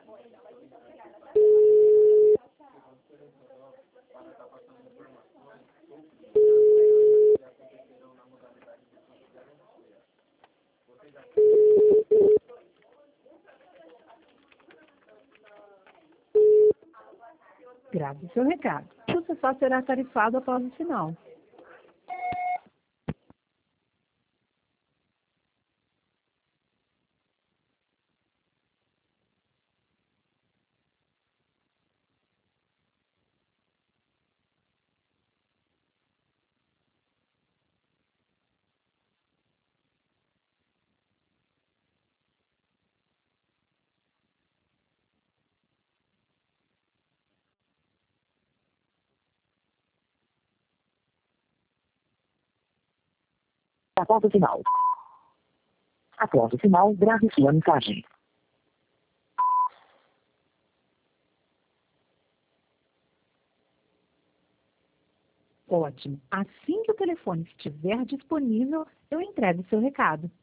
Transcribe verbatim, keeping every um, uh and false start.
Grave seu recado. Você só será tarifado após o sinal. Após o sinal. Após o sinal, grave sua mensagem. Ótimo. Assim que o telefone estiver disponível, eu entrego o seu recado.